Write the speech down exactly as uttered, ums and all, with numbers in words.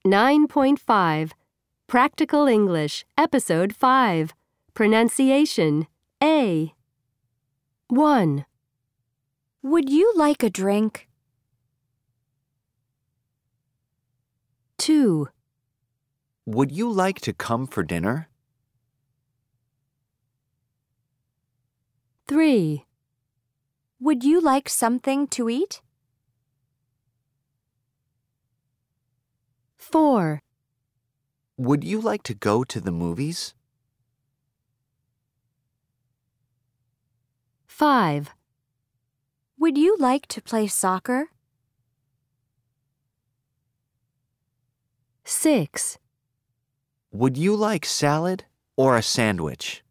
nine point five, Practical English, Episode five, Pronunciation, A. one. Would you like a drink? two. Would you like to come for dinner? three. Would you like something to eat? four. Would you like to go to the movies? five. Would you like to play soccer? six. Would you like salad or a sandwich?